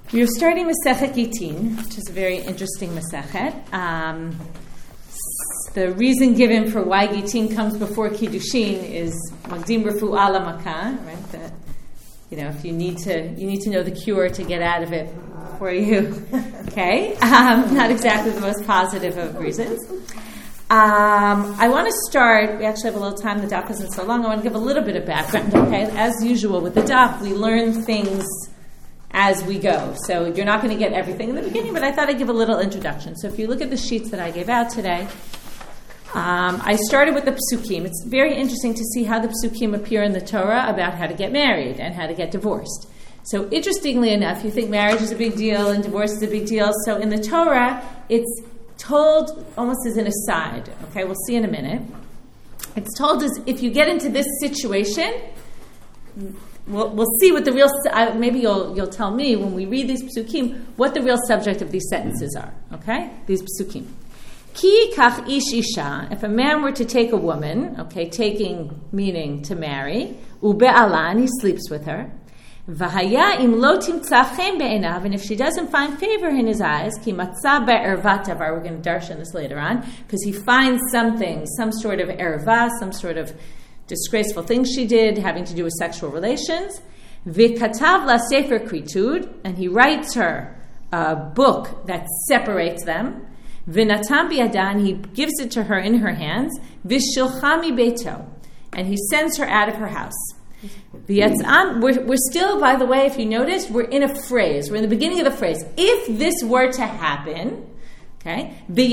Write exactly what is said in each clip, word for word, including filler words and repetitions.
We are starting Masechet Gitin, which is a very interesting Masechet. Um, the reason given for why Gitin comes before Kiddushin is Magdim Refu'ah L'Makah, right? That, you know, if you need to, you need to know the cure to get out of it for you. Okay, um, not exactly the most positive of reasons. Um, I want to start. We actually have a little time. The daf isn't so long. I want to give a little bit of background. Okay, as usual with the daf, we learn things as we go. So you're not going to get everything in the beginning, but I thought I'd give a little introduction. So if you look at the sheets that I gave out today, um, I started with the psukim. It's very interesting to see how the psukim appear in the Torah about how to get married and how to get divorced. So interestingly enough, you think marriage is a big deal and divorce is a big deal. So in the Torah, it's told almost as an aside. Okay, we'll see in a minute. It's told as if you get into this situation, We'll, we'll see what the real, uh, maybe you'll you'll tell me when we read these psukim what the real subject of these sentences are, okay? These psukim. Ki kach ish isha, if a man were to take a woman, okay, taking meaning to marry, ube'ala, and he sleeps with her, v'haya im lo timtza chen be'enav, and if she doesn't find favor in his eyes, ki matzah be'ervat davar, we're going to darshan this later on, because he finds something, some sort of erva, some sort of disgraceful things she did having to do with sexual relations. V'katav la sefer kritud, and he writes her a book that separates them. V'natam biyadan, he gives it to her in her hands. V'shilcha mi beito, and he sends her out of her house. V'yatzam, we're, we're still, by the way, if you notice, we're in a phrase. We're in the beginning of the phrase. If this were to happen, okay,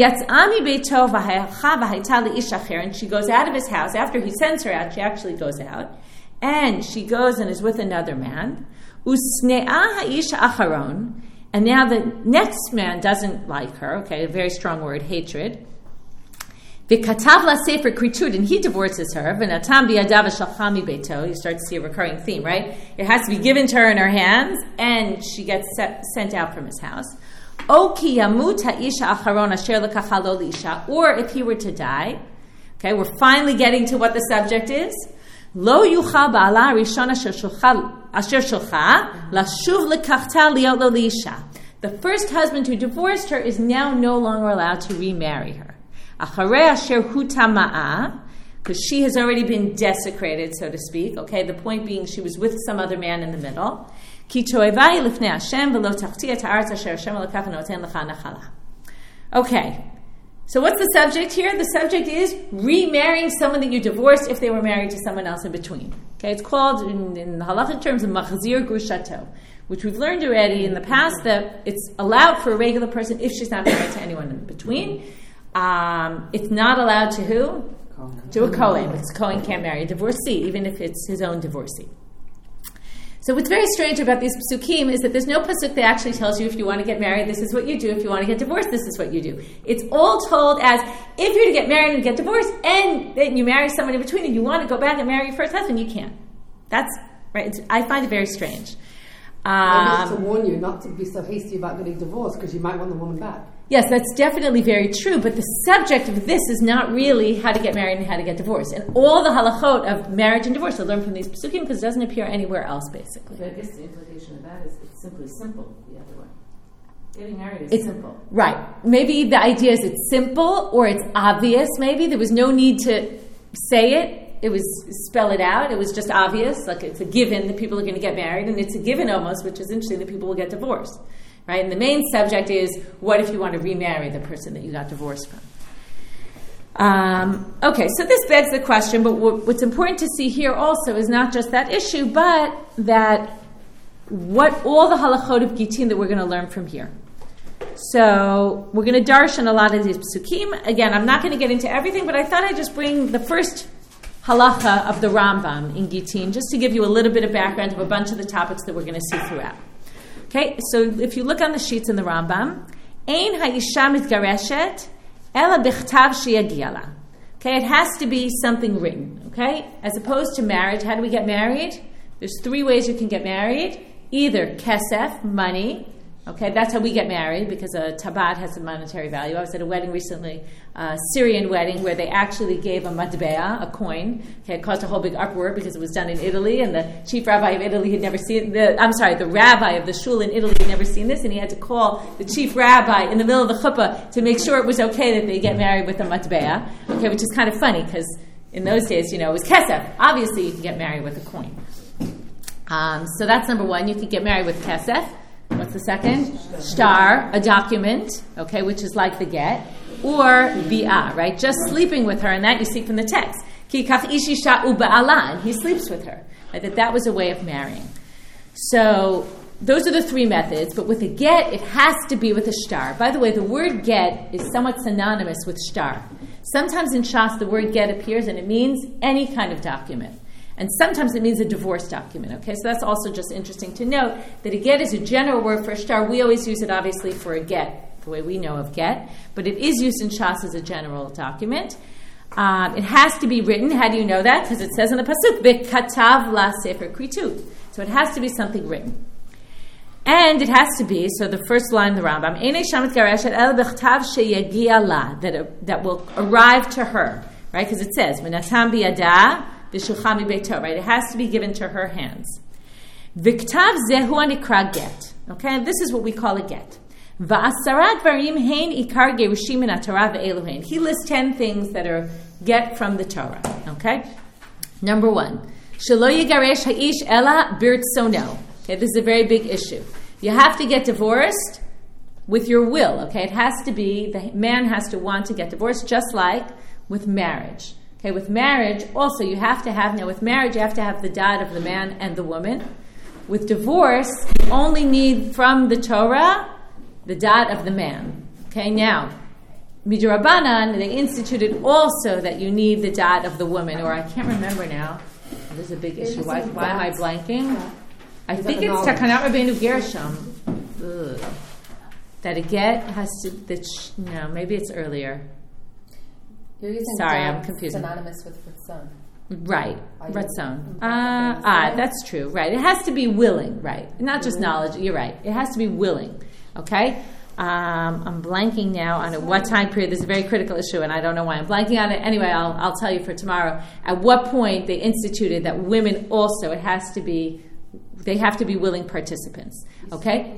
and she goes out of his house after he sends her out. She actually goes out, and she goes and is with another man. And now the next man doesn't like her. Okay, a very strong word, hatred. And he divorces her. You start to see a recurring theme, right? It has to be given to her in her hands, and she gets set, sent out from his house. Or if he were to die, okay, we're finally getting to what the subject is. Lo yuchal ba'ala rishon asher shulcha lashuv lekachta liot lo liisha. The first husband who divorced her is now no longer allowed to remarry her. Acharei asher hu tama'a, because she has already been desecrated, so to speak. Okay, the point being she was with some other man in the middle. Okay, so what's the subject here? The subject is remarrying someone that you divorced if they were married to someone else in between. Okay, it's called, in, in halachic terms, a machzir grushato, which we've learned already in the past that it's allowed for a regular person if she's not married to anyone in between. Um, it's not allowed to who? Kohen. To a Kohen, because Kohen can't marry a divorcee, even if it's his own divorcee. So what's very strange about these psukim is that there's no pasuk that actually tells you if you want to get married, this is what you do. If you want to get divorced, this is what you do. It's all told as if you're to get married and get divorced, and then you marry someone in between, and you want to go back and marry your first husband, you can't. That's right. It's, I find it very strange. Um, Maybe to warn you not to be so hasty about getting divorced because you might want the woman back. Yes, that's definitely very true, but the subject of this is not really how to get married and how to get divorced. And all the halachot of marriage and divorce are learned from these psukim because it doesn't appear anywhere else, basically. But I guess the implication of that is it's simply simple the other way. Getting married is it's, simple. Right. Maybe the idea is it's simple or it's obvious, maybe. There was no need to say it. It was spell it out. It was just obvious. Like it's a given that people are going to get married, and it's a given almost, which is interesting, that people will get divorced. Right? And the main subject is, what if you want to remarry the person that you got divorced from? Um, okay, so this begs the question, but what, what's important to see here also is not just that issue, but that what all the halachot of Gitin that we're going to learn from here. So we're going to darshan a lot of these psukim. Again, I'm not going to get into everything, but I thought I'd just bring the first halacha of the Rambam in Gitin, just to give you a little bit of background of a bunch of the topics that we're going to see throughout. Okay, so if you look on the sheets in the Rambam, Ein ha'isha mitgareshet ela bichtav sheyagia la. Okay, it has to be something written. Okay, as opposed to marriage. How do we get married? There's three ways you can get married: either kesef, money, Okay, that's how we get married, because a tabat has a monetary value. I was at a wedding recently, a Syrian wedding, where they actually gave a matbea, a coin. Okay, it caused a whole big uproar because it was done in Italy, and the chief rabbi of Italy had never seen the. I'm sorry, the rabbi of the shul in Italy had never seen this, and he had to call the chief rabbi in the middle of the chuppah to make sure it was okay that they get married with a matbea. Okay, which is kind of funny because in those days, you know, it was kesef. Obviously, you can get married with a coin. Um, so that's number one. You can get married with kesef. What's the second? Shtar, a document, okay, which is like the get, or bi'ah, right? Just sleeping with her, and that you see from the text. Ki kach ishi sha'u ba'ala, and he sleeps with her. Right? That that was a way of marrying. So those are the three methods, but with a get, it has to be with a shtar. By the way, the word get is somewhat synonymous with shtar. Sometimes in Shas, the word get appears, and it means any kind of document. And sometimes it means a divorce document, okay? So that's also just interesting to note that a get is a general word for a shtar. We always use it, obviously, for a get, the way we know of get. But it is used in Shas as a general document. Um, it has to be written. How do you know that? Because it says in the Pasuk, V'katav la sefer kritut. So it has to be something written. And it has to be, so the first line of the Rambam, Einei shamet gareshet el b'chtav sheyagia la, that that will arrive to her, right? Because it says, V'natam biyada, right? It has to be given to her hands. Viktav zehu anikra get. Okay, this is what we call a get. Va'asara dvarim hein ikar gerushim min haTorah ve'eluhein. He lists ten things that are get from the Torah. Okay, number one, shelo yigaresh ha'ish ela birtzono. Okay, this is a very big issue. You have to get divorced with your will. Okay, it has to be, the man has to want to get divorced, just like with marriage. Okay, with marriage, also you have to have, now with marriage you have to have the dad of the man and the woman. With divorce, you only need from the Torah the dad of the man. Okay, now, Midrabanan, they instituted also that you need the dad of the woman, or I can't remember now. This is a big issue. Why, why am I blanking? I think it's Takanat Rabbeinu Gershom. That a get has to, that sh- no, maybe it's earlier. You're using Sorry, I'm confused. Synonymous with Ritzon. Right, Ritzon. Uh, ah, that's true. Right, it has to be willing. Right, not just knowledge. You're right. It has to be willing. Okay. Um, I'm blanking now on at what time period. This is a very critical issue, and I don't know why I'm blanking on it. Anyway, I'll I'll tell you for tomorrow. At what point they instituted that women also, it has to be, they have to be willing participants. Okay.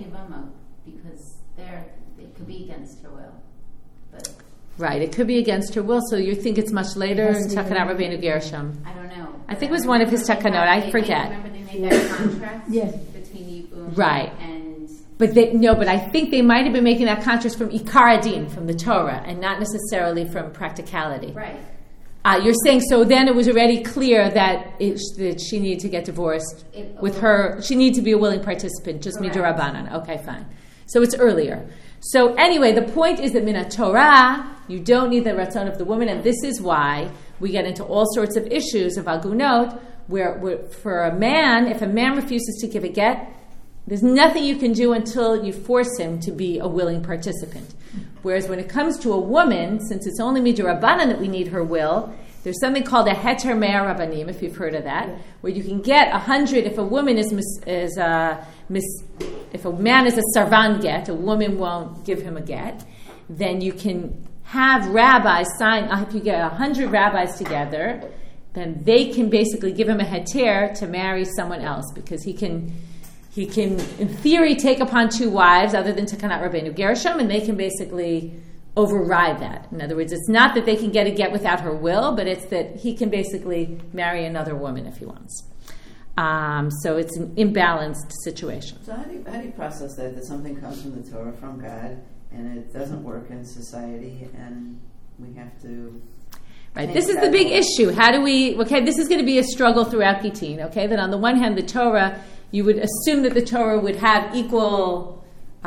Because they're it could be against her will, but. Right, it could be against her will, so you think it's much later in Takanat Rabbeinu Gershom. I don't know. I think it was one of his Takanot, I forget. Remember they made that contrast yes. between Yibum right. and... But they, no, but I think they might have been making that contrast from Ikar Adin, from the Torah, and not necessarily from practicality. Right. Uh, you're saying, so then it was already clear that, it, that she needed to get divorced it, with her, she needed to be a willing participant, just Midrabanan. Okay, fine. So it's earlier. So anyway, the point is that min haTorah, you don't need the ratzon of the woman, and this is why we get into all sorts of issues of agunot, where, where for a man, if a man refuses to give a get, there's nothing you can do until you force him to be a willing participant. Whereas when it comes to a woman, since it's only midrabanan that we need her will, there's something called a heter mea rabbanim, if you've heard of that, yeah. where you can get a hundred if a woman is mis, is a mis, if a man is a sarvan get, a woman won't give him a get, then you can have rabbis sign. If you get a hundred rabbis together, then they can basically give him a heter to marry someone else, because he can. He can, in theory, take upon two wives other than Takanat Rabbeinu Gershom, and they can basically override that. In other words, it's not that they can get a get without her will, but it's that he can basically marry another woman if he wants. Um, so it's an imbalanced situation. So how do you, how do you process that, that something comes from the Torah, from God, and it doesn't work in society, and we have to... Right, this is the big issue. How do we... Okay, this is going to be a struggle throughout Gittin, okay? That on the one hand, the Torah... You would assume that the Torah would have equal,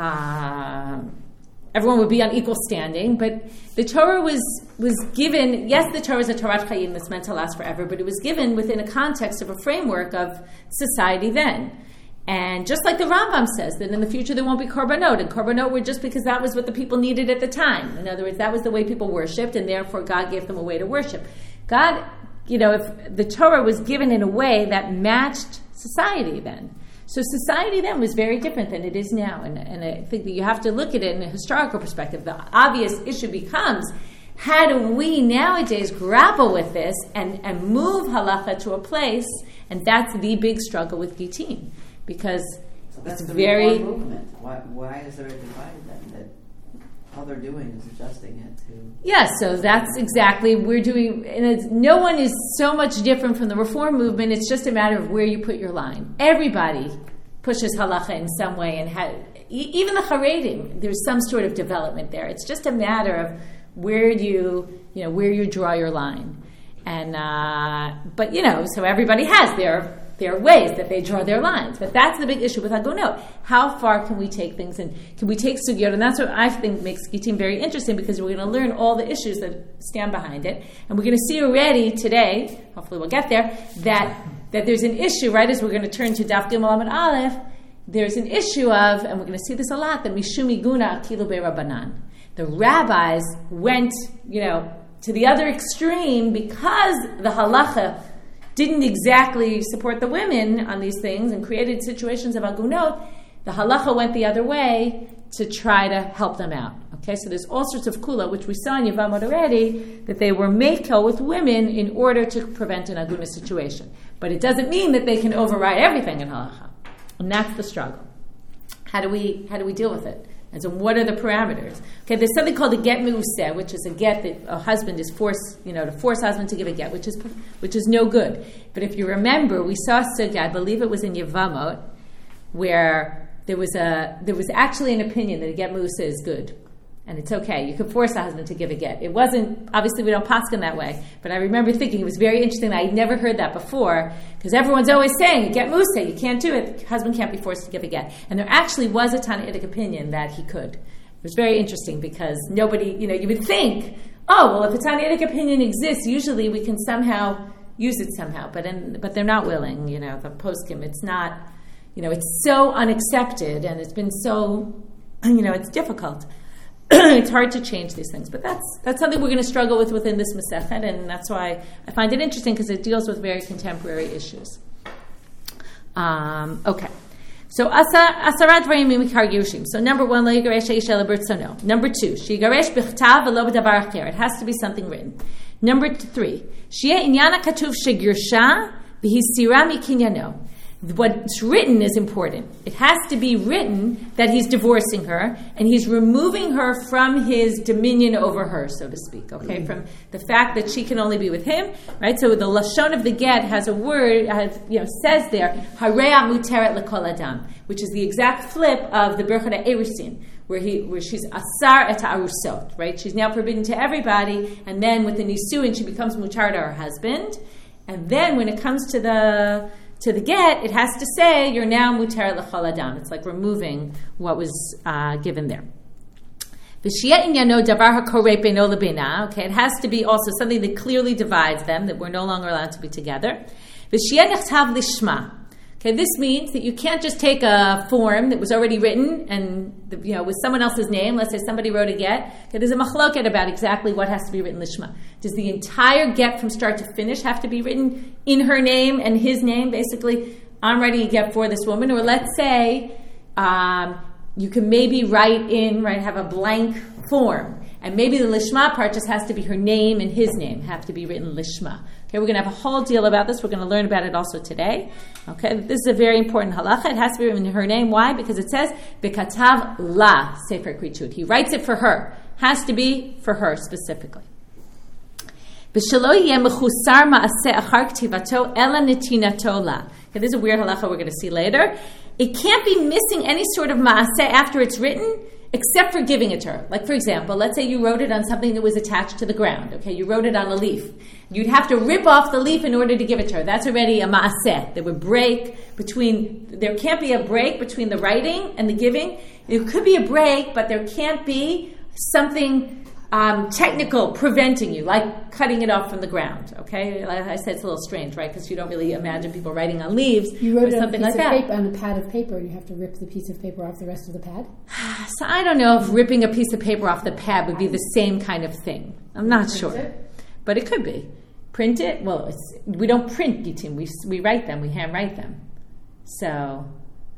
uh, everyone would be on equal standing, but the Torah was was given, yes, the Torah is a Torat Chaim that's meant to last forever, but it was given within a context of a framework of society then. And just like the Rambam says, that in the future there won't be korbanot, and korbanot were just because that was what the people needed at the time. In other words, that was the way people worshipped, and therefore God gave them a way to worship. God, you know, if the Torah was given in a way that matched society then. So society then was very different than it is now. And, and I think that you have to look at it in a historical perspective. The obvious issue becomes, how do we nowadays grapple with this and, and move halacha to a place? And that's the big struggle with Gittin. Because so that's it's the very... movement. Why, why is there a divide then? That all they're doing is adjusting it to... Yeah, so that's exactly, we're doing, and it's, no one is so much different from the reform movement. It's just a matter of where you put your line. Everybody pushes halacha in some way, and ha, even the Haredim, there's some sort of development there. It's just a matter of where you, you know, where you draw your line. And, uh, but, you know, so everybody has their... There are ways that they draw their lines. But that's the big issue with Hagunot. How far can we take things, and can we take Sugyot? And that's what I think makes Gittin very interesting, because we're going to learn all the issues that stand behind it. And we're going to see already today, hopefully we'll get there, that that there's an issue, right, as we're going to turn to Daf Gimel Amud Aleph, there's an issue of, and we're going to see this a lot, the Mishum Iguna Akilu Be'Rabbanan. The rabbis went, you know, to the other extreme because the halacha didn't exactly support the women on these things and created situations of agunot. The halacha went the other way to try to help them out. Okay, so there's all sorts of kula, which we saw in Yevamot already, that they were mekel with women in order to prevent an aguna situation. But it doesn't mean that they can override everything in halacha. And that's the struggle. How do we how do we deal with it? And so what are the parameters? Okay, there's something called a get meuseh, which is a get that a husband is forced, you know, to force a husband to give a get, which is which is no good. But if you remember, we saw sugya, I believe it was in Yevamot, where there was a there was actually an opinion that a get meuseh is good. And it's okay. You could force a husband to give a get. It wasn't, obviously we don't paskin that way, but I remember thinking it was very interesting that I'd never heard that before, because everyone's always saying, get meuseh, you can't do it. The husband can't be forced to give a get. And there actually was a Tannaitic opinion that he could. It was very interesting because nobody, you know, you would think, oh, well, if a Tannaitic opinion exists, usually we can somehow use it somehow, but in, but they're not willing, you know, the poskim. It's not, you know, it's so unaccepted and it's been so, you know, it's difficult. It's hard to change these things, but that's that's something we're going to struggle with within this Masechet, and that's why I find it interesting, because it deals with very contemporary issues. Um, okay, so asarat dvarim mikar girushim. So number one, lo yigaresh ha'isha lebertzono. Number two, sheyigaresh b'chtav v'lo b'davar acher. It has to be something written. Number three, sheyeh inyan ha'katuv shegirsha v'hisira mikinyano. What's written is important. It has to be written that he's divorcing her and he's removing her from his dominion over her, so to speak, okay? Mm-hmm. From the fact that she can only be with him, right? So the lashon of the get has a word, has, you know, says there, hareya muteret lekol adam, which is the exact flip of the Birchot HaErusin, where he, where she's asar et ha'arusot, right? She's now forbidden to everybody, and then with the nisuin, she becomes mutar to her husband. And then when it comes to the to the get, it has to say, you're now mutar l'chol adam. It's like removing what was uh, given there. Okay, it has to be also something that clearly divides them, that we're no longer allowed to be together. Okay, this means that you can't just take a form that was already written and, you know, with someone else's name. Let's say somebody wrote a get. Okay, there's a machloket about exactly what has to be written lishma. Does the entire get from start to finish have to be written in her name and his name? Basically, I'm writing a get for this woman. Or let's say um, you can maybe write in, right, have a blank form. And maybe the lishma part just has to be her name and his name have to be written lishma. Okay, we're going to have a whole deal about this. We're going to learn about it also today. Okay, this is a very important halacha. It has to be written in her name. Why? Because it says, Bekatav la sefer krichut. He writes it for her. Has to be for her specifically. Okay, this is a weird halacha we're going to see later. It can't be missing any sort of ma'aseh after it's written, except for giving it to her. Like, for example, let's say you wrote it on something that was attached to the ground. Okay, you wrote it on a leaf. You'd have to rip off the leaf in order to give it to her. That's already a ma'aseh. There would break between, there can't be a break between the writing and the giving. There could be a break, but there can't be something um, technical preventing you, like cutting it off from the ground. Okay, like I said, it's a little strange, right? Because you don't really imagine people writing on leaves you wrote or something like that. Paper, on a pad of paper, and you have to rip the piece of paper off the rest of the pad. So I don't know if ripping a piece of paper off the pad would be the same kind of thing. I'm not print sure, it? But it could be. Print it? Well, it's, we don't print Gittin. We we write them. We handwrite them. So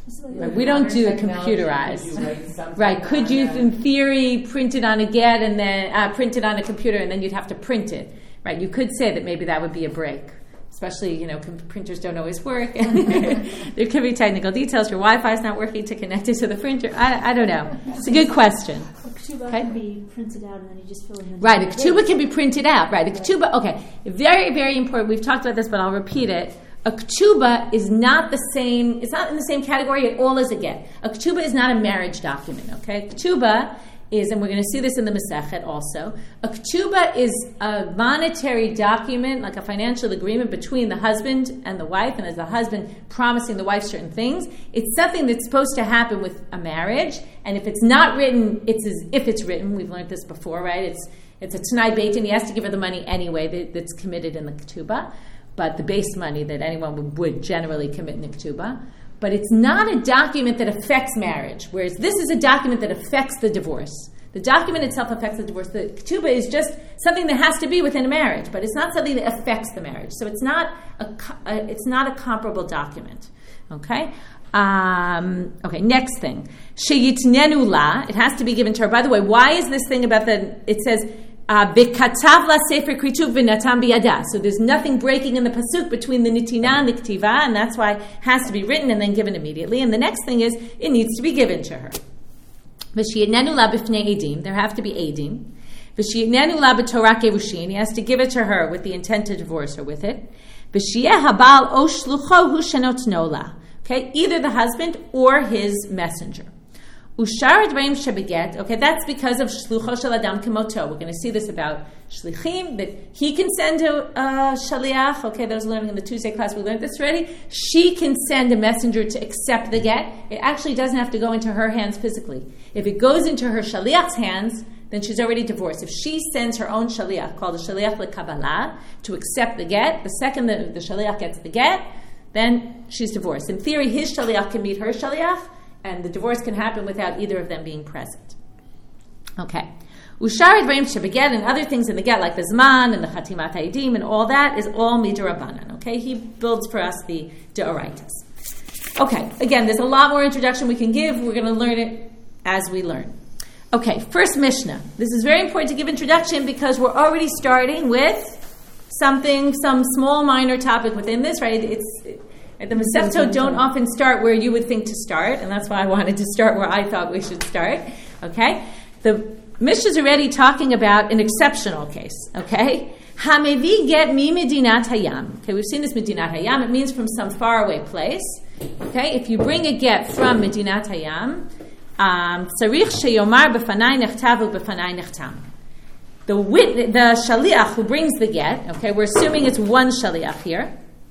Right, we don't do it computerized. Right? Could you, in theory, print it on a get and then uh, print it on a computer and then you'd have to print it? Right? You could say that maybe that would be a break. Especially, you know, printers don't always work. There could be technical details. Your Wi-Fi is not working to connect it to the printer. I, I don't know. It's a good question. A ketubah Okay. can be printed out and then you just fill in the Right, a ketubah can be printed out. Right, a ketubah, okay. Very, very important. We've talked about this, but I'll repeat it. A ketubah is not the same, it's not in the same category at all as a get. A ketubah is not a marriage document, okay? Ketubah is, and we're going to see this in the Masechet also, a ketubah is a monetary document, like a financial agreement between the husband and the wife, and as the husband promising the wife certain things. It's something that's supposed to happen with a marriage, and if it's not written, it's as if it's written. We've learned this before, right? It's it's a Tanai Beitin. He has to give her the money anyway that, that's committed in the ketubah, but the base money that anyone would, would generally commit in the ketubah. But it's not a document that affects marriage, whereas this is a document that affects the divorce. The document itself affects the divorce. The ketubah is just something that has to be within a marriage, but it's not something that affects the marriage. So it's not a, a it's not a comparable document. Okay. Um, okay. Next thing, sheyitnenu la. It has to be given to her. By the way, why is this thing about the? It says. Bekatav la sefer krituv v'natam biyada. So there's nothing breaking in the pasuk between the nitina and the ktiva, and that's why it has to be written and then given immediately. And the next thing is, it needs to be given to her. V'sheyitnenu la b'fnei edim. There have to be edim. V'sheyitnenu la b'torah gerushin. He has to give it to her with the intent to divorce her with it. V'sheyeh habal o shlucho hu shenotno la. Okay, either the husband or his messenger. Ushar advarim shebeget. Okay, that's because of shlucho shel adam kemoto. We're going to see this about shlichim, that he can send a uh, shaliach. Okay, those learning in the Tuesday class, we learned this already. She can send a messenger to accept the get. It actually doesn't have to go into her hands physically. If it goes into her shaliach's hands, then she's already divorced. If she sends her own shaliach, called a shaliach lekabbalah, to accept the get, the second the, the shaliach gets the get, then she's divorced. In theory, his shaliach can meet her shaliach, and the divorce can happen without either of them being present. Okay. Ushar advarim shebeget, and other things in the get, like the zman and the chatimat ha'edim and all that, is all midrabanan. Okay, he builds for us the deoraitas. Okay, again, there's a lot more introduction we can give. We're going to learn it as we learn. Okay, first Mishnah. This is very important to give introduction because we're already starting with something, some small minor topic within this, right? It's the Masechtot don't often start where you would think to start, and that's why I wanted to start where I thought we should start. Okay, the Mishnah is already talking about an exceptional case. Okay, Hamevi get mi medinat hayam. Okay, we've seen this medinat hayam. It means from some faraway place. Okay, if you bring a get from medinat hayam, tzarich sheyomar befanai nechtav ubefanai nechtam. The wit, the shaliach who brings the get. Okay, we're assuming it's one shaliach here.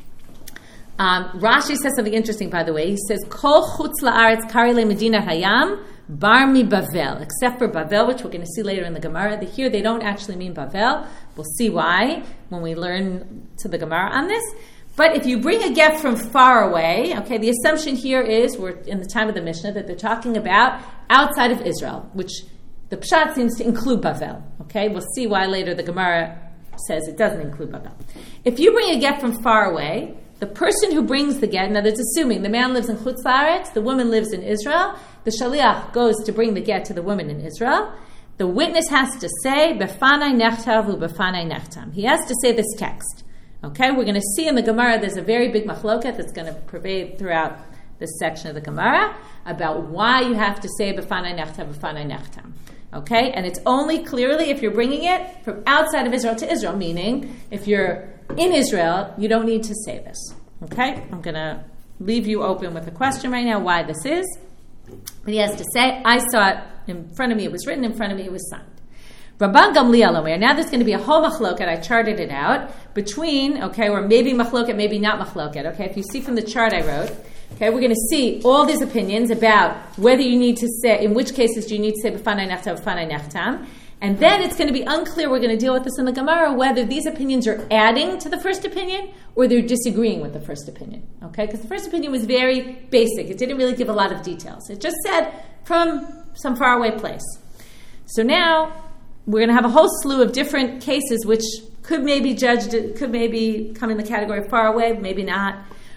Um, Rashi says something interesting, by the way. He says, Kol chutz la'aretz kari le medina hayam bar mi Bavel, except for Bavel, which we're going to see later in the Gemara. The, here they don't actually mean Bavel. We'll see why when we learn to the Gemara on this. But if you bring a get from far away, okay, the assumption here is, we're in the time of the Mishnah, that they're talking about outside of Israel, which the Pshat seems to include Bavel. Okay, we'll see why later the Gemara says it doesn't include Bavel. If you bring a get from far away, the person who brings the get, now that's assuming the man lives in Chutz La'aretz, the woman lives in Israel, the shaliach goes to bring the get to the woman in Israel, the witness has to say, Befanai nechtav u befanai nechtam. He has to say this text. Okay, we're going to see in the Gemara there's a very big machloket that's going to pervade throughout this section of the Gemara about why you have to say Befanai nechtav, befanai nechtam. Okay, and it's only clearly if you're bringing it from outside of Israel to Israel, meaning if you're in Israel, you don't need to say this. Okay? I'm going to leave you open with a question right now why this is. But he has to say, I saw it in front of me, it was written in front of me, it was signed. Rabban Gamliel Omer. Now there's going to be a whole machloket, I charted it out, between, okay, or maybe machloket, maybe not machloket. Okay, if you see from the chart I wrote, okay, we're going to see all these opinions about whether you need to say, in which cases do you need to say b'fanai nechtam, b'fanai nechtam. And then it's going to be unclear, we're going to deal with this in the Gemara, whether these opinions are adding to the first opinion or they're disagreeing with the first opinion. Okay? Because the first opinion was very basic. It didn't really give a lot of details. It just said from some faraway place. So now we're going to have a whole slew of different cases which could maybe judged, could maybe come in the category of far away, maybe not.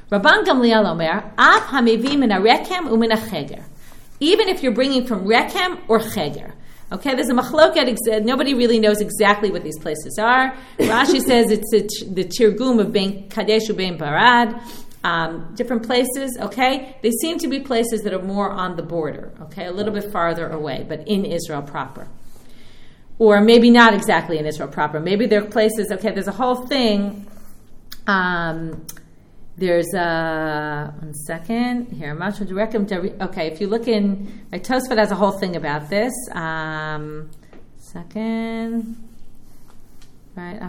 Rabban Gamliel Omer, Af hamevi min harekem umin hacheder. Even if you're bringing from Rekem or Cheder. Okay, there's a machloket. Nobody really knows exactly what these places are. Rashi says it's a, the Tirgum of Ben Kadesh u'Bein Barad. Um, different places, okay? They seem to be places that are more on the border, okay? A little bit farther away, but in Israel proper. Or maybe not exactly in Israel proper. Maybe there are places, okay, there's a whole thing. Um, there's a, one second, here, okay, if you look in, like Tosfot has a whole thing about this. Um, second... Right,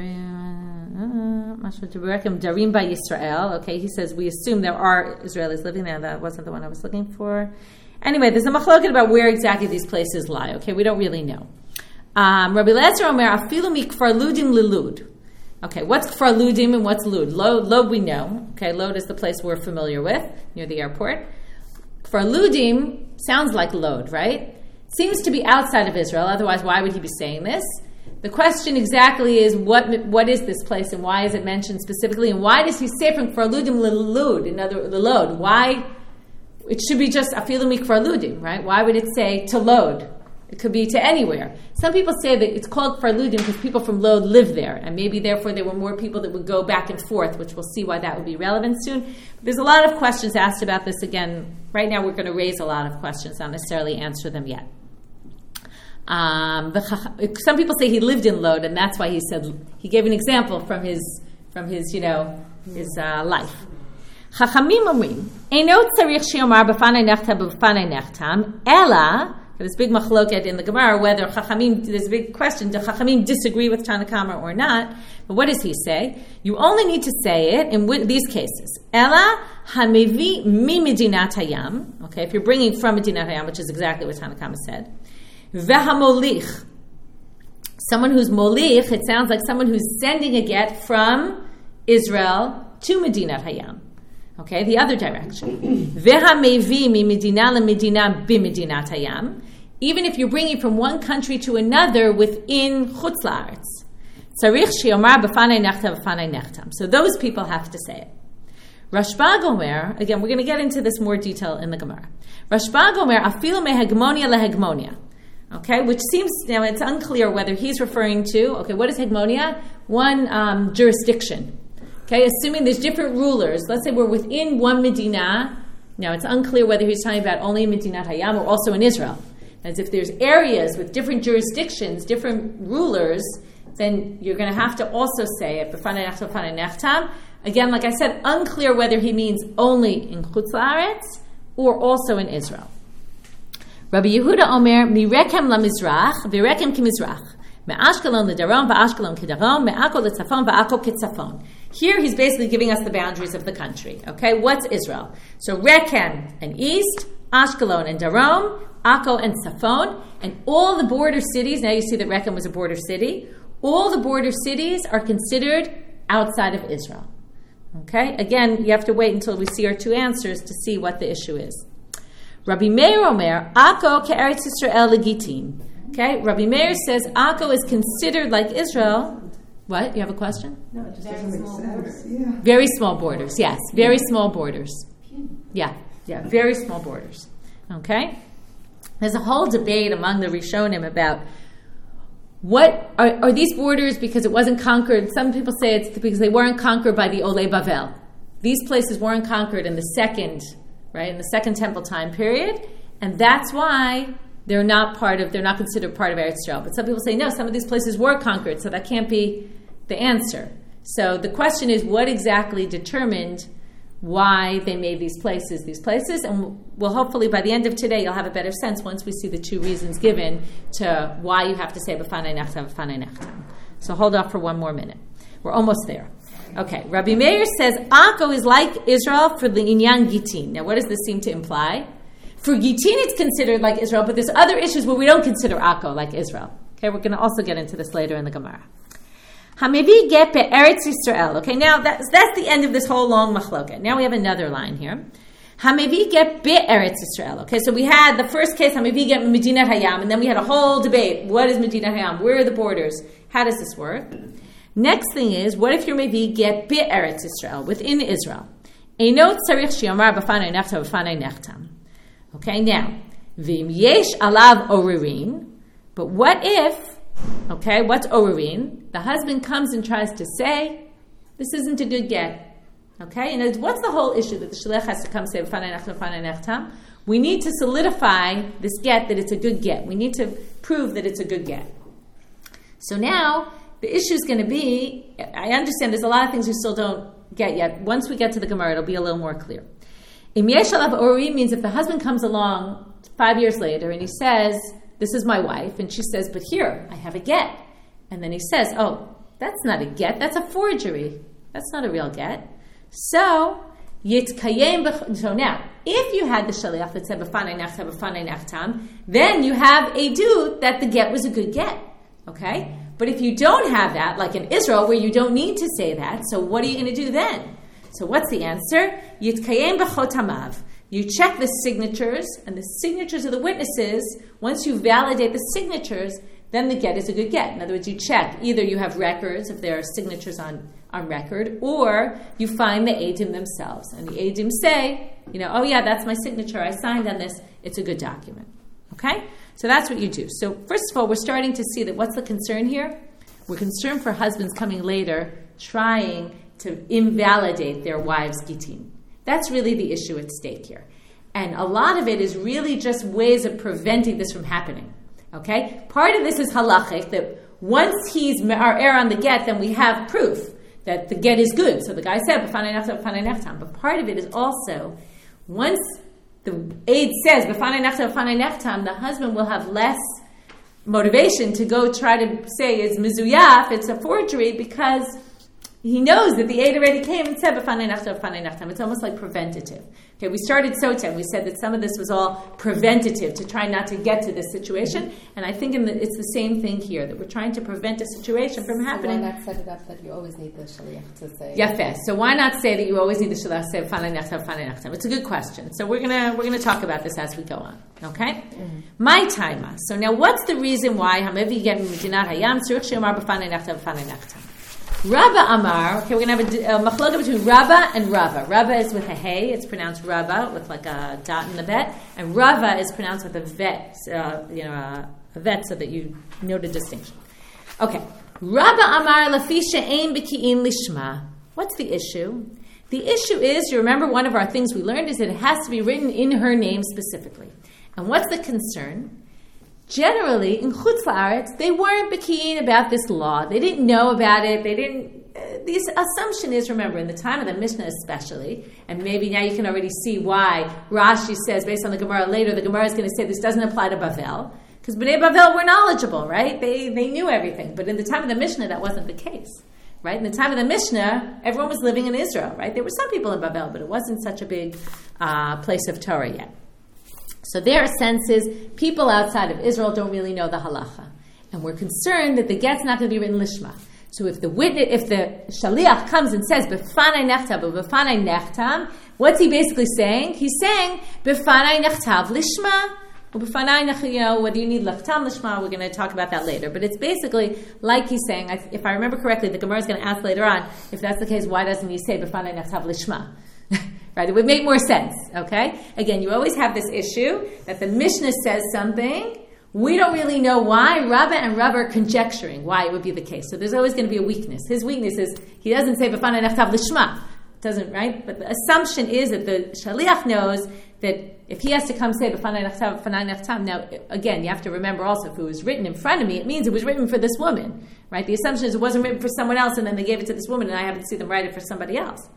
Darim by Yisrael. Okay, he says we assume there are Israelis living there. That wasn't the one I was looking for. Anyway, there's a machloket about where exactly these places lie. Okay, we don't really know. Um, Rabbi Lezer Omer afilu mi kfar ludim lilud. Okay, what's kfar ludim and what's lud? Lod, Lod we know. Okay, Lod is the place we're familiar with near the airport. Kfar ludim sounds like Lod, right? Seems to be outside of Israel. Otherwise, why would he be saying this? The question exactly is what what is this place and why is it mentioned specifically and why does he say from Kfar Ludim Lilud, another the load? Why it should be just afilu mi Kfar Ludim, right? Why would it say to load? It could be to anywhere. Some people say that it's called Kfar Ludim because people from Lod live there, and maybe therefore there were more people that would go back and forth, which we'll see why that would be relevant soon. But there's a lot of questions asked about this again. Right now we're going to raise a lot of questions, not necessarily answer them yet. Um, the, some people say he lived in Lod, and that's why he said he gave an example from his from his you know his uh, life. Chachamim omrim einot tzarich she'omar b'fanei nechtam b'fanei nechtam ela. There's big machloket in the Gemara whether Chachamim. There's a big question: do Chachamim disagree with Tanna Kama or not? But what does he say? You only need to say it in w- these cases. Ela hamevi mi medinat hayam. Okay, if you're bringing from Medinat Hayam, which is exactly what Tanna Kama said. Vehamolich, someone who's molich, it sounds like someone who's sending a get from Israel to Medinat Hayam. Okay, the other direction. Vehamevi mi medina le medina bimedinat Hayam. Even if you're bringing from one country to another within Chutz La'aretz. Tzarich she'omar b'fanei nechtam b'fanei nechtam. So those people have to say it. Rashba Gomer, again, we're going to get into this more detail in the Gemara. Rashba Gomer, afilu mehegmonia lehegmonia. Okay, which seems, now it's unclear whether he's referring to, okay, what is hegemonia? One um, jurisdiction. Okay, assuming there's different rulers. Let's say we're within one Medina. Now it's unclear whether he's talking about only in Medinat Hayam or also in Israel. As if there's areas with different jurisdictions, different rulers, then you're going to have to also say it. B'fanei nechtam, b'fanei nechtam. Again, like I said, unclear whether he means only in Chutz La'aretz or also in Israel. Rabbi Yehuda Omer, mirekem la mizrach, virekem ki mizrach. Me'ashkelon l'darom, va'ashkelon kidarom, me'ako l'tzafon, va'ako kitzafon. Here he's basically giving us the boundaries of the country. Okay, what's Israel? So Rekem and east, Ashkelon and Darom, Akko and Safon, and all the border cities, now you see that Rekem was a border city, all the border cities are considered outside of Israel. Okay, again, you have to wait until we see our two answers to see what the issue is. Rabbi Meir Omer, Akko ke'eretz Yisrael legitim. Okay, Rabbi Meir says Akko is considered like Israel. What? You have a question? No, it just Very doesn't make small sense. borders. Yeah. Very small borders, yes. Very small borders. Yeah, yeah, very small borders. Okay? There's a whole debate among the Rishonim about what are, are these borders because it wasn't conquered. Some people say it's because they weren't conquered by the Olei Bavel. These places weren't conquered in the second, right, in the second temple time period, and that's why they're not part of, they're not considered part of Eretz Yisrael. But some people say, no, some of these places were conquered, so that can't be the answer. So the question is, what exactly determined why they made these places these places? And we'll hopefully, by the end of today, you'll have a better sense once we see the two reasons given to why you have to say B'fanei nechtam, B'fanei nechtam. So hold off for one more minute. We're almost there. Okay, Rabbi Meir says, Akko is like Israel for the Inyan Gitin. Now, what does this seem to imply? For Gitin, it's considered like Israel, but there's other issues where we don't consider Akko like Israel. Okay, we're going to also get into this later in the Gemara. Hamevi get be'eretz Yisrael. Okay, now that's, that's the end of this whole long machloket. Now we have another line here. Hamevi get be'eretz Yisrael. Okay, so we had the first case, Hamevi get Medinat Hayam, and then we had a whole debate. What is Medinat Hayam? Where are the borders? How does this work? Next thing is, what if you're maybe get be'eretz Yisrael, within Israel? Einot tzarich sheyomar b'fanei nechtam b'fanei nechtam. Okay, now, v'im yesh alav oririn, but what if, okay, what's oririn? The husband comes and tries to say, this isn't a good get. Okay, and what's the whole issue that the shaliach has to come say b'fanei nechtam b'fanei nechtam? We need to solidify this get that it's a good get. We need to prove that it's a good get. So now, the issue is going to be, I understand there's a lot of things we still don't get yet. Once we get to the Gemara, it'll be a little more clear. Im yesh alav ori means if the husband comes along five years later and he says, this is my wife, and she says, but here, I have a get. And then he says, oh, that's not a get, that's a forgery. That's not a real get. So, yitkayem b'ch- so now, if you had the shaliach that said, b'fanei nechtam, b'fanei nechtam, then you have a dude that the get was a good get. Okay? But if you don't have that, like in Israel, where you don't need to say that, so what are you going to do then? So what's the answer? Yitkayem b'chotamav. You check the signatures, and the signatures of the witnesses, once you validate the signatures, then the get is a good get. In other words, you check. Either you have records, if there are signatures on, on record, or you find the eidim themselves. And the eidim say, you know, oh yeah, that's my signature, I signed on this, it's a good document. Okay? So that's what you do. So first of all, we're starting to see that what's the concern here? We're concerned for husbands coming later trying to invalidate their wives' gitin. That's really the issue at stake here. And a lot of it is really just ways of preventing this from happening. Okay? Part of this is halachic, that once he's our heir on the get, then we have proof that the get is good. So the guy said, b'fanei nechtam, b'fanei nechtam. But part of it is also, once the aid says, b'fanei nechtam, b'fanei nechtam, the husband will have less motivation to go try to say it's mizuyaf, it's a forgery, because he knows that the aid already came and said, b'fanei nechtam, b'fanei nechtam. It's almost like preventative. Okay, we started Sota, and we said that some of this was all preventative to try not to get to this situation, and I think in the, it's the same thing here, that we're trying to prevent a situation from so happening. Why not set it up that you always need the shaliach to say? Yafeh. So why not say that you always need the shaliach to say b'fanei nechtam, b'fanei nechtam? It's a good question. So we're gonna we're gonna talk about this as we go on. Okay? Mm-hmm. My taima. So now, what's the reason why Hamevi get Medinat Hayam tzurich she'omar b'fanei nechtam, b'fanei nechtam? Rabba Amar, okay, we're going to have a, a machloka between Rabba and Rava. Rabba is with a hey, it's pronounced Rabba, with like a dot in the bet, and Rava is pronounced with a vet, uh, you know, a, a vet, so that you know the distinction. Okay, Rabba Amar lafi she'ein b'ki'in lishma. What's the issue? The issue is, you remember one of our things we learned is that it has to be written in her name specifically. And what's the concern? Generally, in Chutz La'aretz, they weren't bekiin about this law. They didn't know about it. They didn't. Uh, the assumption is, remember, in the time of the Mishnah especially, and maybe now you can already see why Rashi says, based on the Gemara later, the Gemara is going to say this doesn't apply to Bavel, because Bnei Bavel were knowledgeable, right? They they knew everything. But in the time of the Mishnah, that wasn't the case, right? In the time of the Mishnah, everyone was living in Israel, right? There were some people in Bavel, but it wasn't such a big uh, place of Torah yet. So their sense is people outside of Israel don't really know the halacha. And we're concerned that the get's not going to be written lishma. So if the witness, if the shaliach comes and says, b'fanei nechtam, b'fanei nechtam, what's he basically saying? He's saying, b'fanei nechtav lishma, or b'fanei nech, you know, whether you need lechtam lishma, we're going to talk about that later. But it's basically, like he's saying, if I remember correctly, the Gemara is going to ask later on, if that's the case, why doesn't he say, b'fanei nechtav lishma? Right, it would make more sense, okay? Again, you always have this issue that the Mishnah says something, we don't really know why. Rabba and Rabba are conjecturing why it would be the case. So there's always going to be a weakness. His weakness is, he doesn't say, b'fanei nechtav lishma. Doesn't, right? But the assumption is that the shaliach knows that if he has to come say, b'fanei nechtav, b'fanei nechtam, now, again, you have to remember also, if it was written in front of me, it means it was written for this woman, right? The assumption is it wasn't written for someone else, and then they gave it to this woman, and I happen to see them write it for somebody else.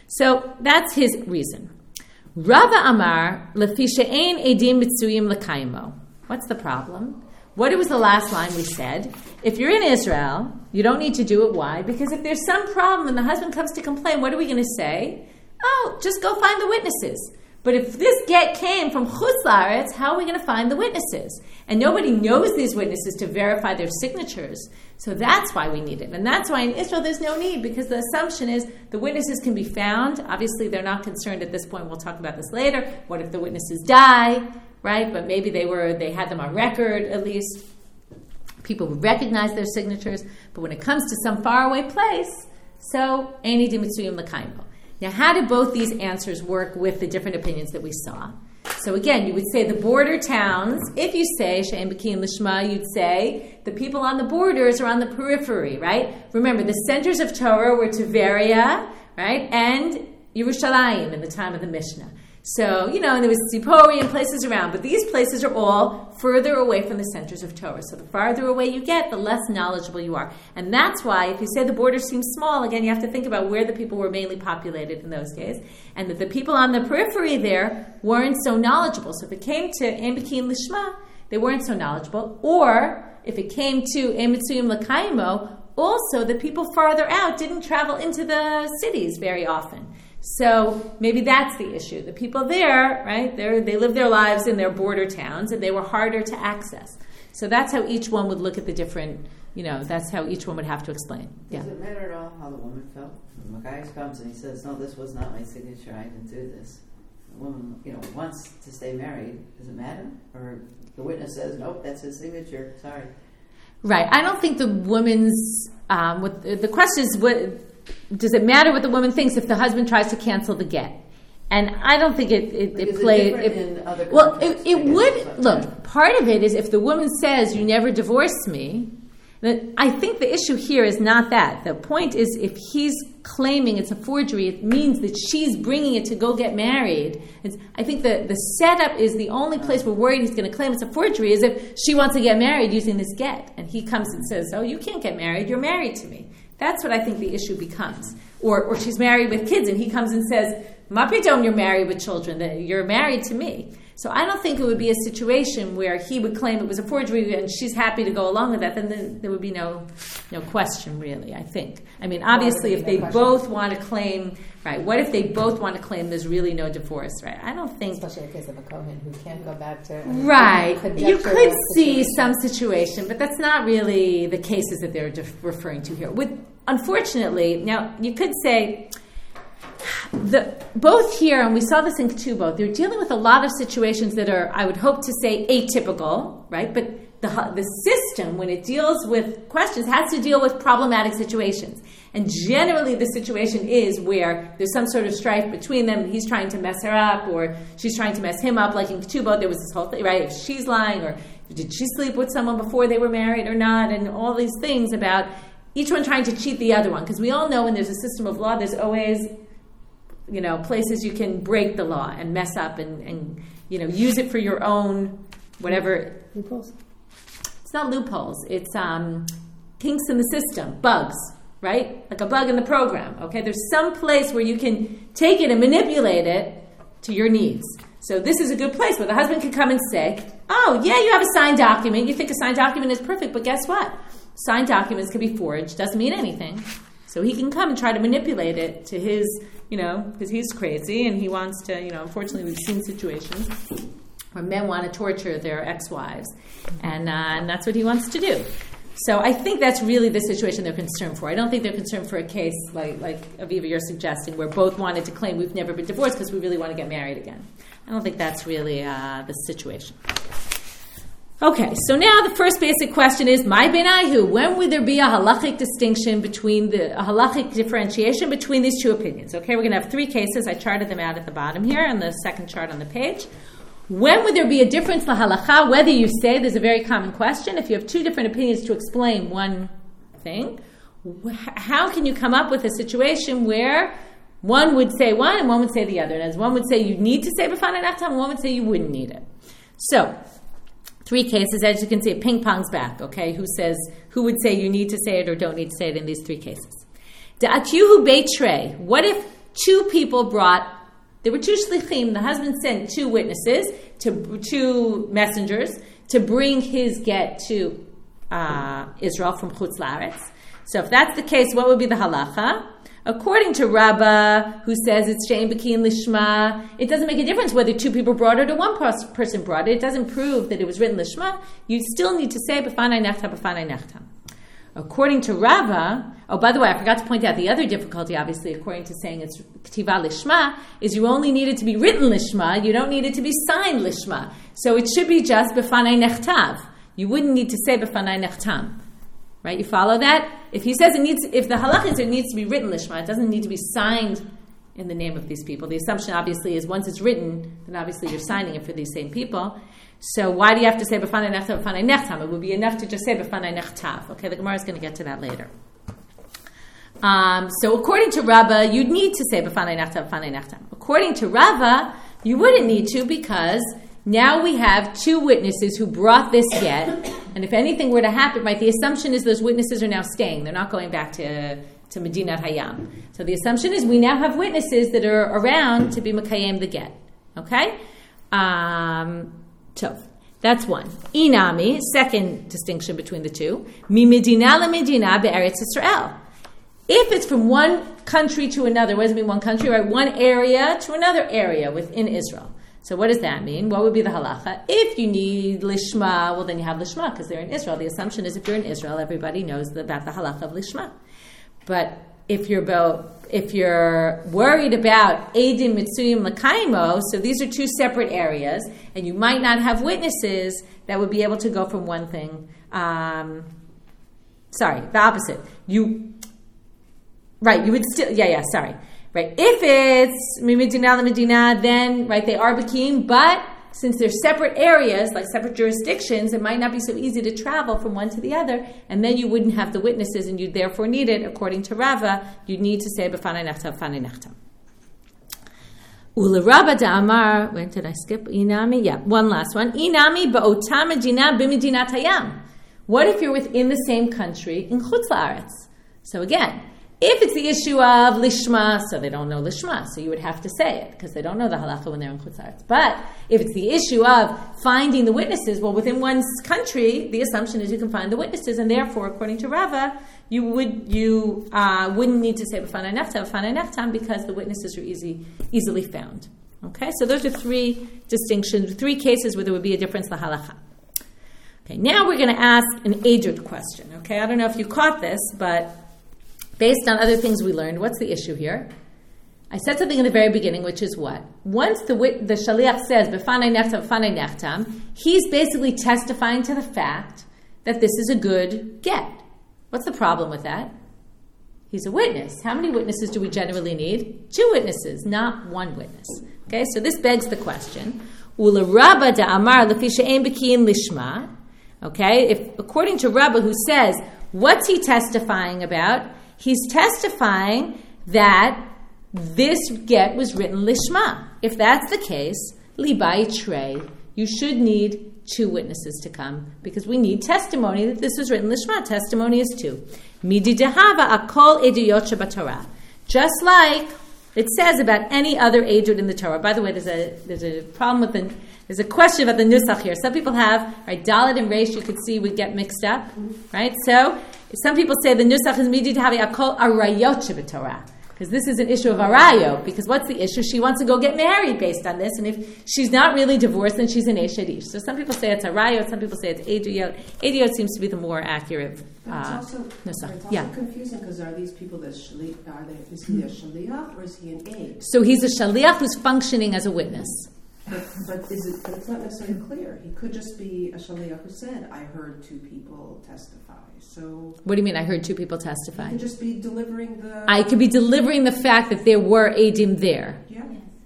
So that's his reason. Rava Amar lefi she'ein edim mitzuyim l'kaimo. What's the problem? What was the last line we said? If you're in Israel, you don't need to do it. Why? Because if there's some problem and the husband comes to complain, what are we going to say? Oh, just go find the witnesses. But if this get came from Chutz La'aretz, how are we going to find the witnesses? And nobody knows these witnesses to verify their signatures. So that's why we need it. And that's why in Israel there's no need, because the assumption is the witnesses can be found. Obviously they're not concerned at this point. We'll talk about this later. What if the witnesses die, right? But maybe they were they had them on record at least. People would recognize their signatures. But when it comes to some faraway place, so Eini Dimitzuyim L'Kaimo. Now, how do both these answers work with the different opinions that we saw? So again, you would say the border towns. If you say She'en B'ki'in Lishma, you'd say the people on the borders are on the periphery, right? Remember, the centers of Torah were Tiberia, right, and Yerushalayim in the time of the Mishnah. So, you know, and there was Tzipori and places around, but these places are all further away from the centers of Torah. So the farther away you get, the less knowledgeable you are. And that's why, if you say the border seems small, again, you have to think about where the people were mainly populated in those days, and that the people on the periphery there weren't so knowledgeable. So if it came to Ein B'ki'in Lishma, they weren't so knowledgeable. Or, if it came to Ein Mitzuyim L'Kaimo, also the people farther out didn't travel into the cities very often. So maybe that's the issue. The people there, right, they they live their lives in their border towns, and they were harder to access. So that's how each one would look at the different, you know, that's how each one would have to explain. Yeah. Does it matter at all how the woman felt? When the guy comes and he says, no, this was not my signature, I didn't do this. The woman, you know, wants to stay married. Does it matter? Or the witness says, nope, that's his signature, sorry. Right. I don't think the woman's, um, what, the question is, what does it matter what the woman thinks if the husband tries to cancel the get? And I don't think it it, it played. It in other well, it, it guess, would look. Part of it is if the woman says you never divorced me. Then I think the issue here is not that. The point is if he's claiming it's a forgery, it means that she's bringing it to go get married. It's, I think the the setup is the only place we're worried he's going to claim it's a forgery is if she wants to get married using this get, and he comes and says, "Oh, you can't get married. You're married to me." That's what I think the issue becomes. Or or she's married with kids, and he comes and says, "Mapidom, you're married with children. That you're married to me." So I don't think it would be a situation where he would claim it was a forgery and she's happy to go along with that. Then there would be no no question, really, I think. I mean, obviously, if they both want to claim, right, what if they both want to claim there's really no divorce, right? I don't think... Especially in the case of a Kohen who can't go back to... Right. You could see some situation, but that's not really the cases that they're referring to here. With, unfortunately, now, you could say... The, both here, and we saw this in Ketubot, they're dealing with a lot of situations that are, I would hope to say, atypical, right? But the the system, when it deals with questions, has to deal with problematic situations. And generally the situation is where there's some sort of strife between them, and he's trying to mess her up, or she's trying to mess him up, like in Ketubot, there was this whole thing, right? If she's lying, or did she sleep with someone before they were married or not, and all these things about each one trying to cheat the other one. Because we all know when there's a system of law, there's always... you know, places you can break the law and mess up and, and, you know, use it for your own, whatever. Loopholes? It's not loopholes. It's um, kinks in the system, bugs, right? Like a bug in the program, okay? There's some place where you can take it and manipulate it to your needs. So this is a good place where the husband can come and say, oh, yeah, you have a signed document. You think a signed document is perfect, but guess what? Signed documents can be forged. Doesn't mean anything. So he can come and try to manipulate it to his, you know, because he's crazy and he wants to, you know, unfortunately we've seen situations where men want to torture their ex-wives. And, uh, and that's what he wants to do. So I think that's really the situation they're concerned for. I don't think they're concerned for a case like, like Aviva, you're suggesting, where both wanted to claim we've never been divorced because we really want to get married again. I don't think that's really uh, the situation. Okay, so now the first basic question is, my benayhu, when would there be a halachic distinction between the, a halachic differentiation between these two opinions? Okay, we're going to have three cases. I charted them out at the bottom here on the second chart on the page. When would there be a difference in the halacha, whether you say, there's a very common question, if you have two different opinions to explain one thing, how can you come up with a situation where one would say one and one would say the other? And as one would say you need to say b'fanei nachtam, and one would say you wouldn't need it. So, three cases, as you can see, it ping-pongs back, okay? Who says, who would say you need to say it or don't need to say it in these three cases? Da'akyuhu beitrei. What if two people brought, there were two shlichim, the husband sent two witnesses, to two messengers, to bring his get to uh, Israel from Chutz La'aretz. So if that's the case, what would be the halacha? According to Rabbah, who says it's She'en B'ki'in Lishma, it doesn't make a difference whether two people brought it or one person brought it. It doesn't prove that it was written Lishma. You still need to say B'fanei Nachtam, B'fanei Nachtam. According to Rabbah, oh, by the way, I forgot to point out the other difficulty, obviously, according to saying it's K'tiva Lishma, is you only need it to be written Lishma, you don't need it to be signed Lishma. So it should be just B'fanei Nechtav. You wouldn't need to say B'fanei Nechtam. Right, you follow that? If he says it needs, if the halach is it needs to be written lishma, it doesn't need to be signed in the name of these people. The assumption obviously is once it's written, then obviously you're signing it for these same people. So why do you have to say b'fanei nechtav, b'fanei nechtam? It would be enough to just say b'fanei nechtav. Okay, the Gemara is going to get to that later. Um, so according to Rava, you'd need to say b'fanei nechtav, b'fanei nechtam. According to Rava, you wouldn't need to because now we have two witnesses who brought this get, and if anything were to happen, right, the assumption is those witnesses are now staying. They're not going back to, to Medinat Hayam. So the assumption is we now have witnesses that are around to be Makayim the get. Okay? Um, so, that's one. Inami, second distinction between the two. Mi Medina la Medina be'eretz Yisrael. If it's from one country to another, what does it mean one country, right? One area to another area within Israel. So what does that mean? What would be the halacha? If you need lishma, well then you have lishma because they're in Israel. The assumption is if you're in Israel, everybody knows about the halacha of lishma. But if you're bo- if you're worried about edim mitzuyim l'kaimo, so these are two separate areas, and you might not have witnesses that would be able to go from one thing. Um, sorry, the opposite. You right? You would still yeah yeah sorry. Right. If it's Medina la Medina, then right they are Bakim, but since they're separate areas, like separate jurisdictions, it might not be so easy to travel from one to the other, and then you wouldn't have the witnesses, and you'd therefore need it, according to Rava, you'd need to say b'fanei nechtav, b'fanei nechtam. Ula Rava da'amar, when did I skip? Inami? Yeah, one last one. Inami ba'ota medina b'medinat hayam. What if you're within the same country in Chutz La'aretz? So again, if it's the issue of lishma, so they don't know lishma, so you would have to say it because they don't know the halacha when they're in Chutz La'aretz. But if it's the issue of finding the witnesses, well, within one's country, the assumption is you can find the witnesses, and therefore, according to Rava, you would you uh, wouldn't need to say b'fanei nechtav, b'fanei nechtam because the witnesses are easy easily found. Okay, so those are three distinctions, three cases where there would be a difference in the halacha. Okay, now we're going to ask an Eidut question. Okay, I don't know if you caught this, but based on other things we learned, what's the issue here? I said something in the very beginning, which is what? Once the the shaliach says, b'fanei nechtam, b'fanei nechtam, he's basically testifying to the fact that this is a good get. What's the problem with that? He's a witness. How many witnesses do we generally need? Two witnesses, not one witness. Okay, so this begs the question. Ula Rabba da'amar lefi she'ein b'kiyin lishma. Okay, if according to Rabba, who says, what's he testifying about? He's testifying that this get was written lishma. If that's the case, libai trey, you should need two witnesses to come because we need testimony that this was written lishma. Testimony is two. Midi dehava akol eduyot shebatorah. Just like it says about any other edut in the Torah. By the way, there's a there's a problem with the there's a question about the nusach here. Some people have right dalet and reish. You could see would get mixed up, right? So some people say the nusach is midi dehava akol arayot shebatorah. Because this is an issue of arayo. Because what's the issue? She wants to go get married based on this. And if she's not really divorced, then she's an eshadish. So some people say it's arayo. Some people say it's eduyot. Eduyot seems to be the more accurate. Uh, it's also, it's also yeah. confusing because are these people that shali, are they, is he a shaliach or is he an aide? So he's a shaliach who's functioning as a witness. But, but is it? But it's not necessarily clear. He could just be a shaliach who said, "I heard two people testify." So what do you mean? I heard two people testify. He could just be delivering the. I could be delivering the fact that there were edim there. Yeah.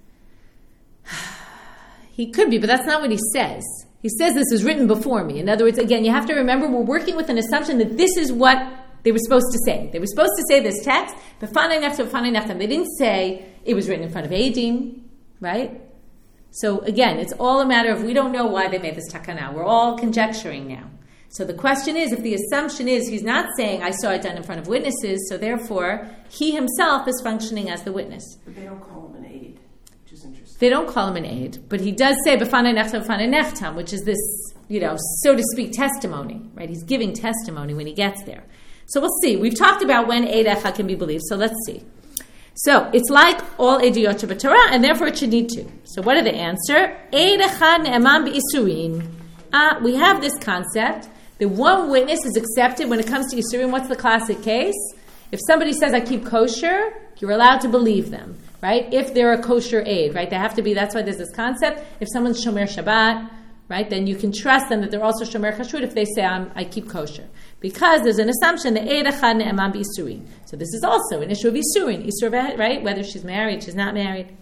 He could be, but that's not what he says. He says this was written before me. In other words, again, you have to remember we're working with an assumption that this is what they were supposed to say. They were supposed to say this text, b'fanei nechtam, b'fanei nechtam. They didn't say it was written in front of edim, right? So again, it's all a matter of we don't know why they made this takana. We're all conjecturing now. So the question is, if the assumption is he's not saying I saw it done in front of witnesses, so therefore he himself is functioning as the witness. But they don't call him an aide, which is interesting. They don't call him an aide, but he does say b'fanei nechtam, b'fanei nechtam, which is this, you know, so to speak, testimony, right? He's giving testimony when he gets there. So we'll see. We've talked about when eid echad can be believed, so let's see. So it's like all eduyot shebatorah, and therefore it should need two. So what are the answer? Eid echad ne'eman b'isurin. Ah, we have this concept that one witness is accepted when it comes to isurin. What's the classic case? If somebody says I keep kosher, you're allowed to believe them, right? If they're a kosher aid, right? They have to be. That's why there's this concept. If someone's shomer Shabbat, right? Then you can trust them that they're also shomer kashrut if they say I'm, I keep kosher, because there's an assumption that eid echad ne'eman b'isurin. So this is also an issue of isurin, isur, right? Whether she's married, she's not married.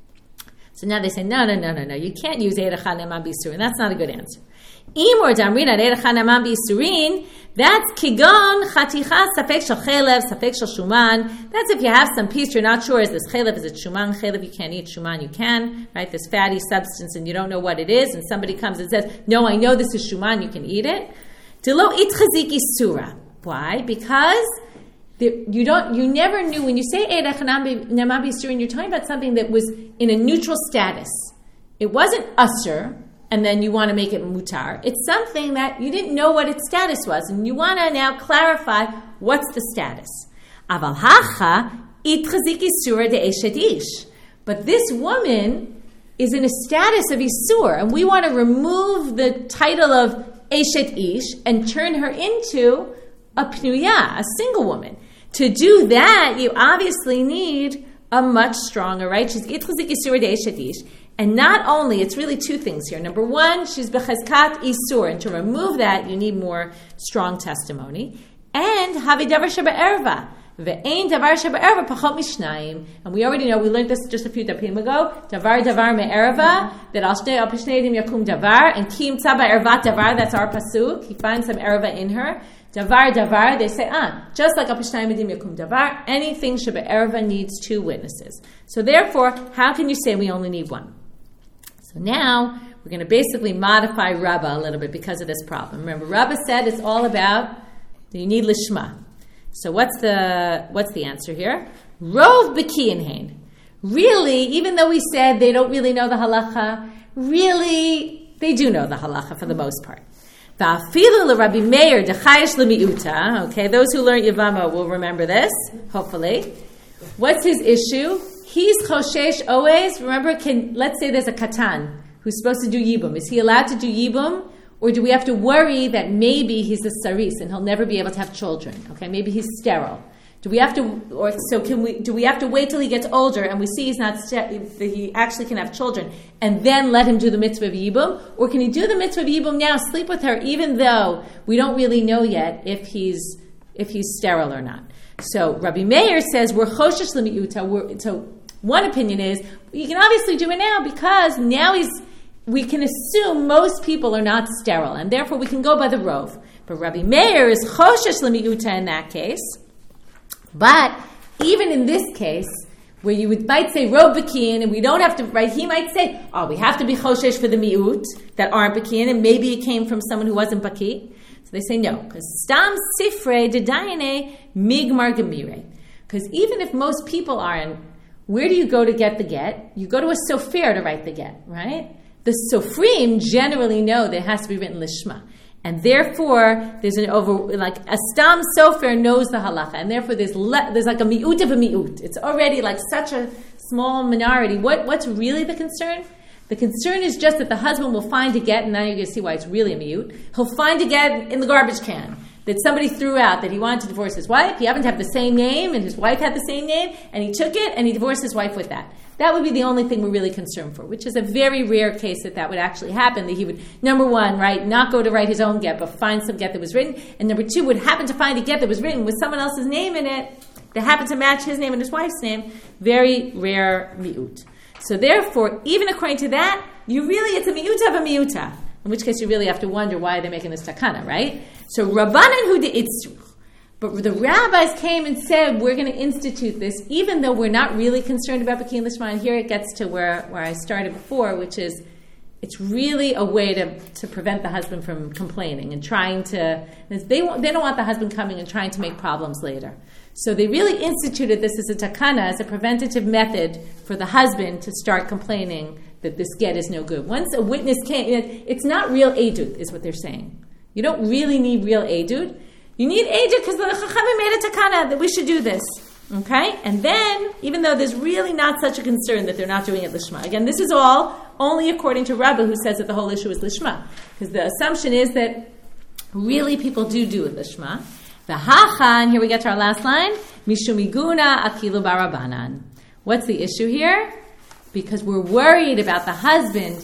So now they say no, no, no, no, no. You can't use eid echad ne'eman b'isurin. That's not a good answer. Imor damrina eid echad ne'eman b'isurin. That's kigon chaticha safek shel chelev safek shel shuman. That's if you have some piece you're not sure, is this chelev, is it shuman? Chelev you can't eat, shuman you can, right? This fatty substance and you don't know what it is, and somebody comes and says, no, I know this is shuman, you can eat it. Delo itchazik isura. Why? Because the, you don't, you never knew, when you say eid echad ne'eman b'isurin, you're talking about something that was in a neutral status. It wasn't usur, and then you want to make it mutar. It's something that you didn't know what its status was, and you want to now clarify what's the status. Aval hacha itchazik isura de eshet ish. But this woman is in a status of isur, and we want to remove the title of eshet ish and turn her into a pnuya, a single woman. To do that, you obviously need a much stronger, right? She's itchazik isura de eshet ish. And not only, it's really two things here. Number one, she's bechazkat isur, and to remove that, you need more strong testimony. And havi davar sheba'erva, ve'ein davar sheba'erva pachot mishnayim. And we already know, we learned this just a few dapim ago. Davar davar me'erva, that al shnei al pishneim yakum davar, and ki imtza ba'ervat davar. That's our pasuk. He finds some erva in her. Davar davar, they say, ah, just like al pishneim yakum davar, anything sheba'erva needs two witnesses. So therefore, how can you say we only need one? So now, we're going to basically modify Rabbah a little bit because of this problem. Remember, Rabbah said it's all about, you need lishma. So what's the what's the answer here? Rov b'kiyin hein. Really, even though we said they don't really know the halacha, really, they do know the halacha for the most part. Va'afilu l'Rabbi Meir dechayish l'mi'uta. Okay, those who learn Yevama will remember this, hopefully. What's his issue? He's choshesh always. Remember, can let's say there's a katan who's supposed to do yibum. Is he allowed to do yibum, or do we have to worry that maybe he's a saris and he'll never be able to have children? Okay, maybe he's sterile. Do we have to, or so can we? Do we have to wait till he gets older and we see he's not that he actually can have children, and then let him do the mitzvah of yibum, or can he do the mitzvah of yibum now, sleep with her, even though we don't really know yet if he's if he's sterile or not? So Rabbi Meir says we're choshesh l'mi'uta. So one opinion is you can obviously do it now because now he's. We can assume most people are not sterile, and therefore we can go by the rov. But Rabbi Meir is choshesh l'mi'uta in that case. But even in this case, where you would, might say rov b'kiyin, and we don't have to, right? He might say, oh, we have to be choshesh for the mi'ut that aren't b'kiyin, and maybe it came from someone who wasn't b'ki. So they say no, because stam sifrei dedayane migmar gemire. Because even if most people aren't, where do you go to get the get? You go to a sofer to write the get, right? The sofrim generally know that it has to be written lishma. And therefore, there's an over, like, a stam sofer knows the halacha, and therefore there's le, there's like a mi'ut of a mi'ut. It's already like such a small minority. What What's really the concern? The concern is just that the husband will find a get, and now you're going to see why it's really a mi'ut. He'll find a get in the garbage can that somebody threw out that he wanted to divorce his wife. He happened to have the same name, and his wife had the same name, and he took it, and he divorced his wife with that. That would be the only thing we're really concerned for, which is a very rare case that that would actually happen, that he would, number one, right, not go to write his own get, but find some get that was written, and number two, would happen to find a get that was written with someone else's name in it that happened to match his name and his wife's name. Very rare mi'ut. So therefore, even according to that, you really, it's a mi'uta of a mi'uta, in which case you really have to wonder why they're making this takana, right? So Rabbanan hu de'itzruch. But the rabbis came and said, we're going to institute this, even though we're not really concerned about B'kiyin Lishma. And here it gets to where, where I started before, which is, it's really a way to, to prevent the husband from complaining and trying to, they, want, they don't want the husband coming and trying to make problems later. So they really instituted this as a takana, as a preventative method for the husband to start complaining that this get is no good. Once a witness came, it's not real edut, is what they're saying. You don't really need real edut. You need edut because the Chachamim made a takana that we should do this. Okay? And then, even though there's really not such a concern that they're not doing it lishma. Again, this is all only according to Rabbah, who says that the whole issue is lishma. Because the assumption is that really people do do it lishma. The hacha, and here we get to our last line, mishumiguna akilu barabanan. What's the issue here? Because we're worried about the husband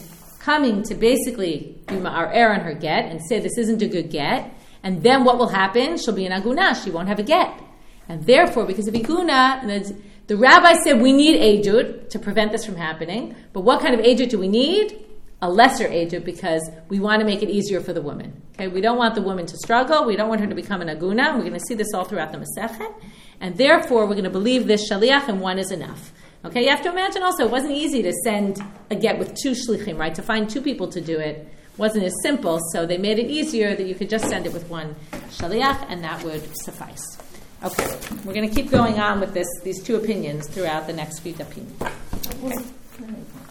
coming to basically do our error on her get and say this isn't a good get, and then what will happen? She'll be an aguna. She won't have a get. And therefore, because of iguna, the, the rabbi said we need edut to prevent this from happening. But what kind of edut do we need? A lesser edut, because we want to make it easier for the woman. Okay, we don't want the woman to struggle. We don't want her to become an aguna. We're going to see this all throughout the Masechet. And therefore, we're going to believe this shaliach, and one is enough. Okay, you have to imagine also, it wasn't easy to send a get with two shlichim, right? To find two people to do it wasn't as simple, so they made it easier that you could just send it with one shaliach, and that would suffice. Okay, we're going to keep going on with this, these two opinions throughout the next few dapim.